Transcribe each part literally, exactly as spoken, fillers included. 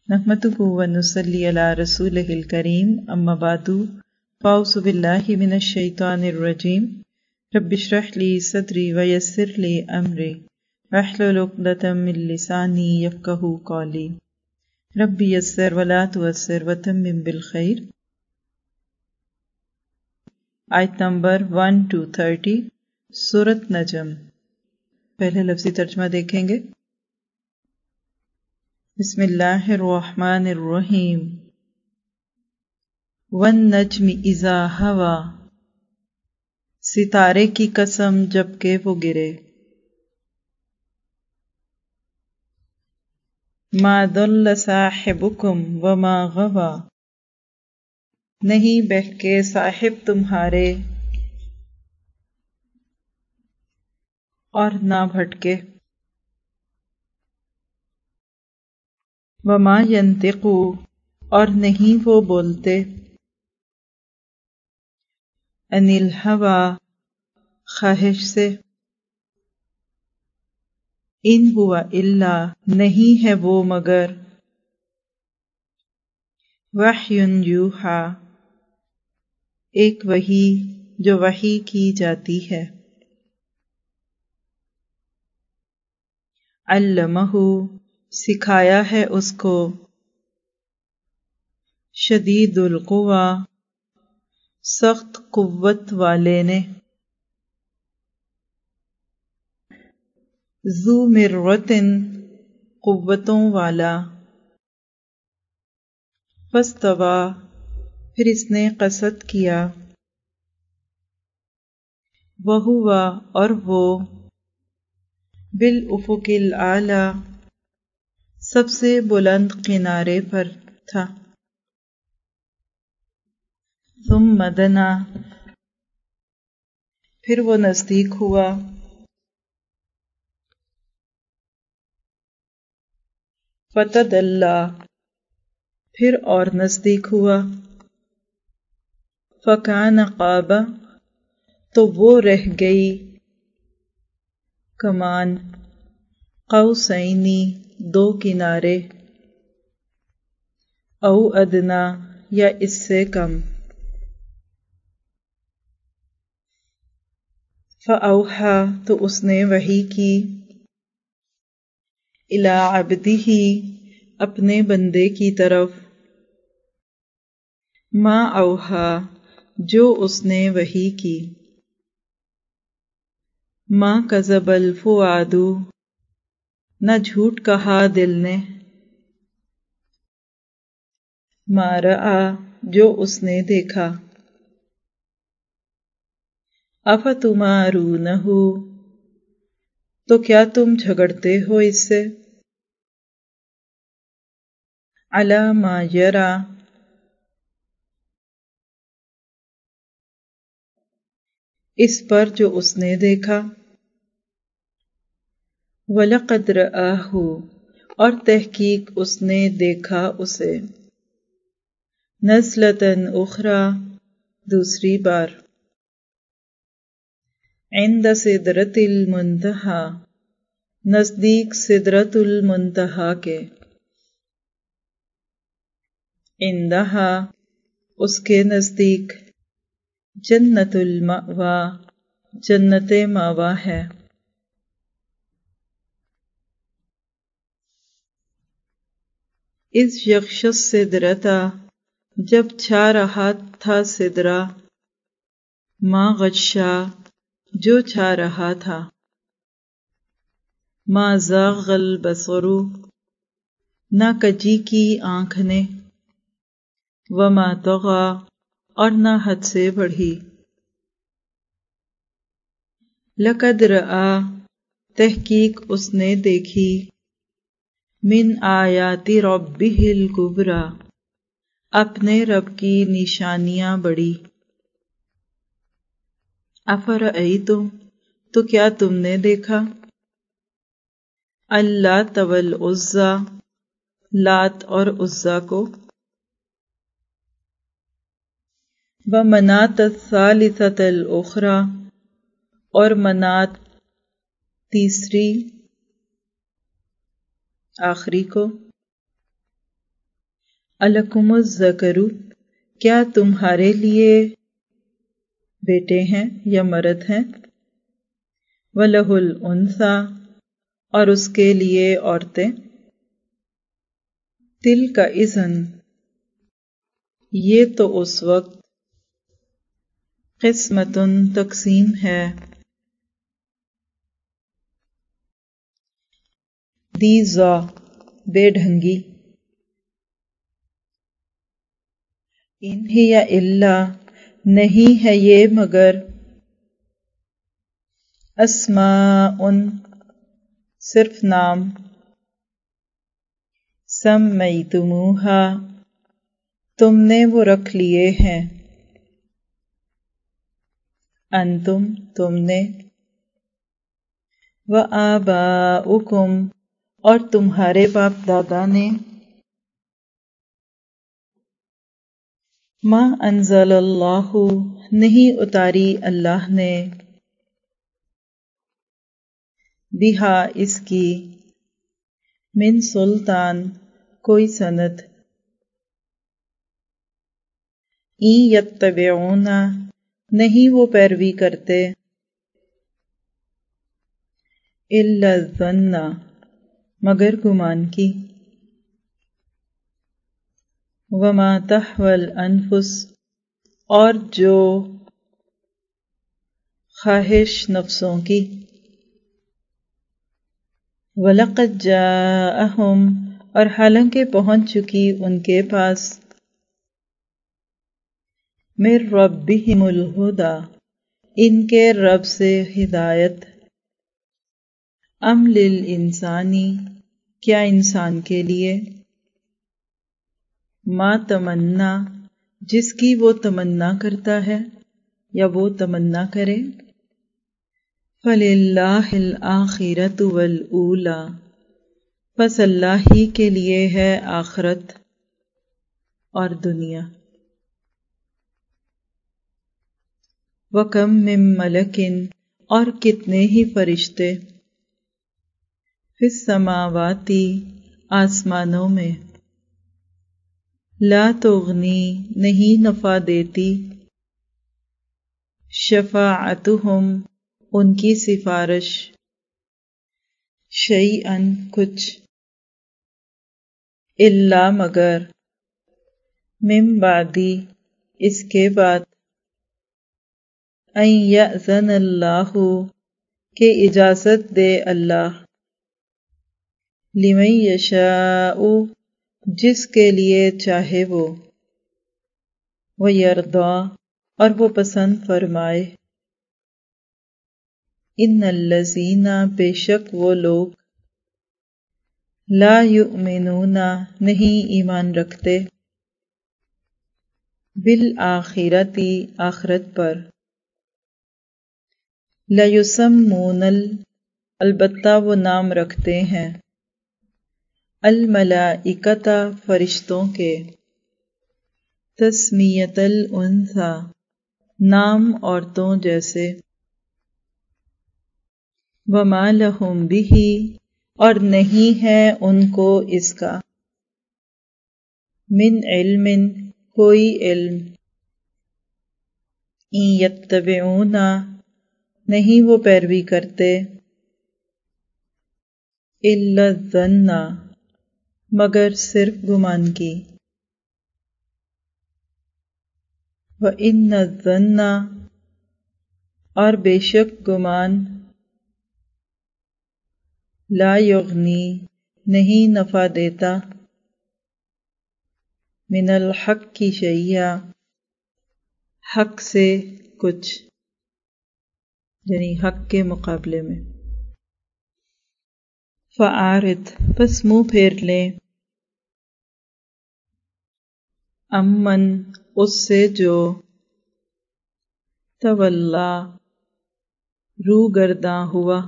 نحمده ونصلي على رسوله الكريم اما بعد فاعوذ بالله من الشيطان الرجيم رب اشرح لي صدري ويسر لي امري واحلل عقدة من لساني يفقهوا قولي رب يسر ولا تعسر وتمم بالخير۔ آیت نمبر ون ٹو تھرٹی سورۃ نجم۔ پہلے لفظی ترجمہ دیکھیں گے۔ بسم اللہ الرحمن الرحیم۔ والنجم اذا ہوا، ستارے کی قسم جب کہ وہ گرے۔ ما ضل صاحبکم وما غوی، نہیں بہکے صاحب تمہارے اور نہ بھٹکے۔ وما ینطق، اور نہیں وہ بولتے، عن الہوی، خواہش سے۔ ان ہوا الا، نہیں ہے وہ مگر، وحی یوحی، ایک وحی جو وحی کی جاتی ہے۔ علمہ، سکھایا ہے اس کو، شدید القوی، سخت قوت والے نے۔ ذو مرۃ، قوتوں والا۔ فاستوی، پھر اس نے قصد کیا۔ وہو، اور وہ، بالافق الاعلی، سب سے بلند کنارے پر تھا۔ ثم دنا، پھر وہ نزدیک ہوا۔ فتدلی، پھر اور نزدیک ہوا۔ فکان قاب، تو وہ رہ گئی کمان، قوسین، دو کنارے، او ادنا، یا اس سے کم۔ فاوحی، تو اس نے وحی کی، الی عبدہ، اپنے بندے کی طرف، ما اوحی، جو اس نے وحی کی۔ ما کذب الفؤاد، نہ جھوٹ کہا دل نے۔ ما رأی، جو اس نے دیکھا۔ افتمارونہ، تو کیا تم جھگڑتے ہو اس سے، علی ما یری، اس پر جو اس نے دیکھا۔ وَلَقَدْ رَآهُ، اور تحقیق اس نے دیکھا اسے۔ نزلۃ اخری، دوسری بار۔ عند سدرۃ المنتہی، نزدیک سدرۃ المنتہی کے۔ عندہا، اس کے نزدیک، جنت المأوی، جنت مأوی ہے۔ اذ یغشی السدرۃ، جب چھا رہا تھا سدرہ، ما غشی، جو چھا رہا تھا۔ ما زاغ البصر، نہ کجی کی آنکھ نے۔ وما طغی، اور نہ حد سے بڑھی۔ لقد رأی، تحقیق اس نے دیکھی، من آیات ربہ الکبری، اپنے رب کی نشانیاں بڑی۔ افرأیتم، تو کیا تم نے دیکھا، اللات والعزی، لات اور عزی کو۔ ومناة الثالثة الاخری، اور منات تیسری آخری کو۔ الکم الذکر، کیا تمہارے لیے بیٹے ہیں یا مرد ہیں؟ وَلَهُ الْأُنثىٰ، اور اس کے لیے عورتیں۔ تِلْکَ اِذًا، یہ تو اس وقت، قسمۃ، تقسیم ہے، دیزا، بے ڈھنگی۔ ان ہی الا، نہیں ہے یہ مگر، اسماء، صرف نام، سمیتموہا، تم نے وہ رکھ لیے ہیں، انتم، تم نے، وآباؤکم، اور تمہارے باپ دادا نے، ما انزل اللہ، نہیں اتاری اللہ نے، بہا، اس کی، من سلطان، کوئی سند، این یتبعون، نہیں وہ پیروی کرتے، الا الظن، مگر گمان کی، وما تحوی الانفس، اور جو خواہش نفسوں کی، وَلَقَدْ جَاءَهُمْ، اور حالانکہ پہنچ چکی ان کے پاس، مِن رَبِّهِمُ الْہُدىٰ، ان کے رب سے ہدایت، ام للانسان، کیا انسان کے لیے، ما تمنا، جس کی وہ تمنا کرتا ہے یا وہ تمنا کرے، فَلِلَّهِ الْآخِرَةُ وَالْأُولَىٰ، پس اللہ ہی کے لیے ہے آخرت اور دنیا۔ وَكَم مِّن مَلَكٍ، اور کتنے ہی فرشتے، فِي السَّمَاوَاتِ، آسمانوں میں، لا تغنی، نہیں نفع دیتی، شفاعتہم، ان کی سفارش، شیئاً، کچھ، الا مگر، من بعد، اس کے بعد، ان یأذن اللہ، کہ اجازت دے اللہ، لمن یشاء، جس کے لیے چاہے وہ، وَيَرْضَىٰ، اور وہ پسند فرمائے، ان الذین، بے شک وہ لوگ، لا یؤمنون، نہیں ایمان رکھتے، بالآخرۃ، آخرت پر، لیسمون ال، البتہ وہ نام رکھتے ہیں، الملائکۃ، فرشتوں کے، تسمیۃ الانثیٰ، نام عورتوں جیسے، وما لہم بہ، اور نہیں ہے ان کو اس کا، من علم، کوئی علم، ان یتبعون، نہیں وہ پیروی کرتے، الا الظن، مگر صرف گمان کی، وَإِنَّ الظَّنَّ، اور بے شک گمان، لا یغنی، نہیں نفع دیتا، من الحق شیئا، حق سے کچھ، یعنی حق کے مقابلے میں، فَأَعْرِضْ، پس منہ پھیر لیں، امن، اس سے جو، تولا، رو گرداں ہوا،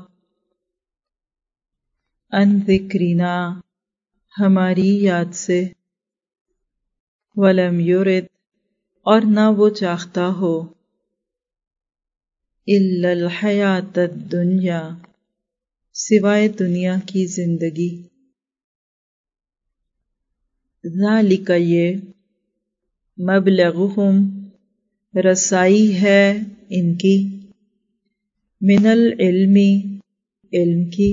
عن ذکرنا، ہماری یاد سے، ولم یرد، اور نہ وہ چاہتا ہو، الا الحیات الدنیا، سوائے دنیا کی زندگی، ज़ालिका ये मबलगुहुम रसाई है इनकी, मिनल इल्मी इल्म की,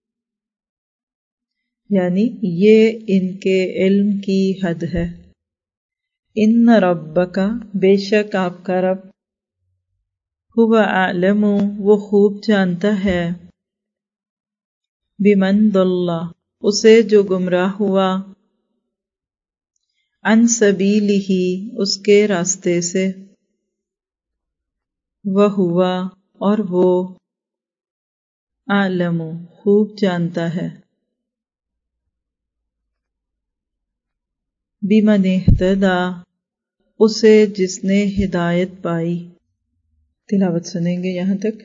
यानी ये इनके इल्म की हद है। इन्न रब्बका बेशक आपका रब, हुवा आलमु वो खूब जानता है, बिमन दल्ला उसे जो गुमराह हुआ, अन सबीलिही उसके रास्ते से, वह हुआ और वो आलमु खूब जानता है, बिमन इह्तदा उसे जिसने हिदायत पाई। तिलावत सुनेंगे यहाँ तक।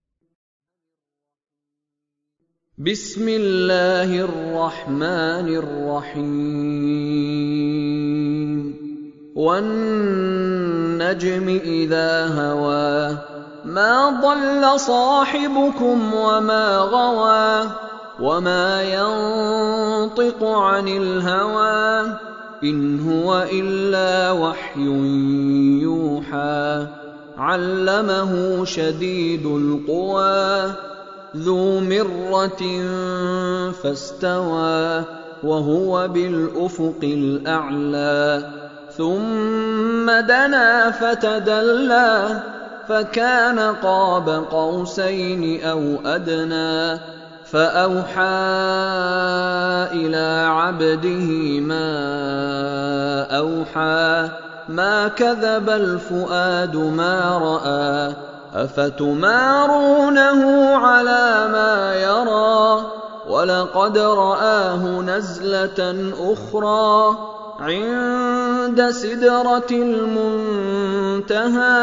बिस्मिल्लाहिर रहमानिर रहीम। वन नज्मि इज़ा हवा मा ضل साहिबुकुम वमा गवा वमा यंतिक़ु अनिल हवा इन हुवा इल्ला वह्युन यूहा अल्लमहु शदीदुल क़ुवा ज़ू मिर्रतिन फस्तवा वहुवा बिल उफ़ुक़िल अअला थुम्मा दना फ़तदल्ला फ़कान क़ाब क़ौसैन औ अदना फ़अौहा इला अब्दिही मा औहा मा कज़बल फ़ुआदु मा रआ अफ़तुमारूनहु अला मा यरा वलक़द रआहु नज़लतन उख़रा इन्द सिदरतिल मुन्तहा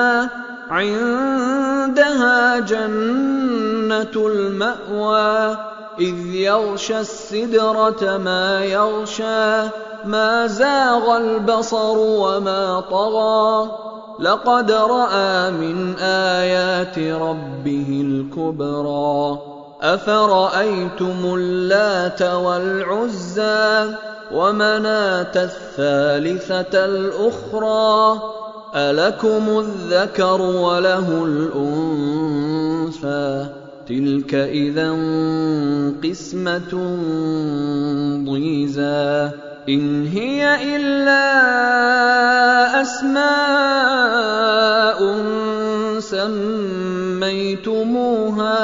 इन्दहा जन्नतुल मअवा इज़ यग़शा सिदरत मा यग़शा मा ज़ाग़ल बसरु वमा तग़ा लक़द रआ मिन आयाति रब्बिहिल कुबरा अफ़रअय्तुमुल लात वल उज़्ज़ा वमनातथ थालिथतल उख़रा अलकुमुज़ ज़करु वलहुल उन्सा तिल्क इज़न क़िस्मतुन ضीज़ा इन हिय इल्ला अस्माउन सम्मय्तमुहा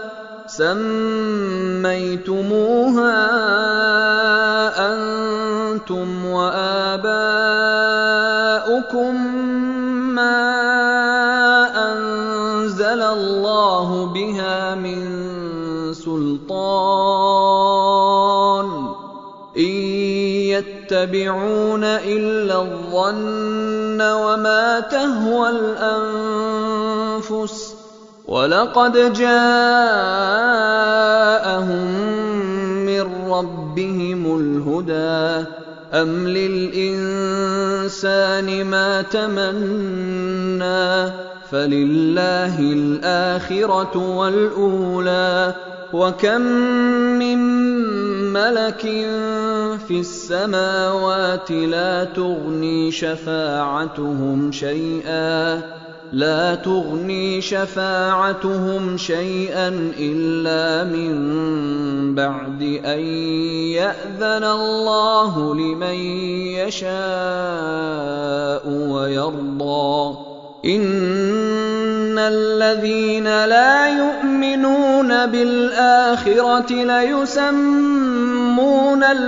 सम्मय्तमुहा अंतुम व आबाउकुम मा अंज़लल्लाहु बिहा मिन सुल्तान इन यत्तबिऊन इल्ला الظن वमा तहवल अनफुस वलक़द जाअहुम मिन रब्बिहिमुल हुदा अम लिल्इंसानि मा तमन्ना फलिल्लाहिल आखिरतु वल ऊला वकम मिन मलकिन फिस समावाति ला तुग़नी शफ़ाअतुहुम शैआ ला तुग़नी शफ़ाअतुहुम शैअन इल्ला मिन बअदि अन यअज़न अल्लाहु लिमन यशाअ व यर्दा इन्नल्लज़ीन ला यु'मिनून बिल आखिरति लयुसम्मूनल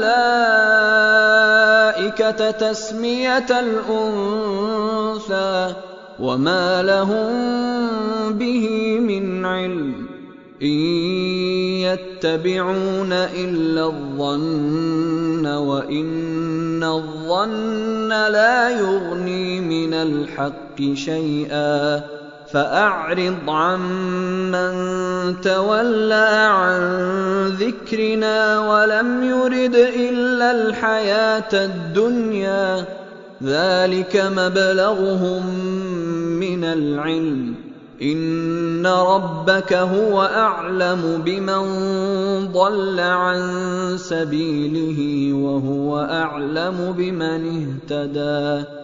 मलाइकता तस्मियतल उन्सा वमा लहुम बिही मिन इल्म इन यत्तबिऊन इल्ला الظन्न व इन्न الظन्न ला युग़नी मिनल हक़्क़ि शैआ फ़अअरिض अम्मन तवल्ला अन ज़िक्रिना वलम युरिद इल्लल हयातद दुन्या ذلك مبلغهم من العلم إِنَّ رَبَّكَ هُوَ أَعْلَمُ بِمَن ضَلَّ عَن سَبِيلِهِ وَهُوَ أَعْلَمُ بِمَنِ اهْتَدَىٰ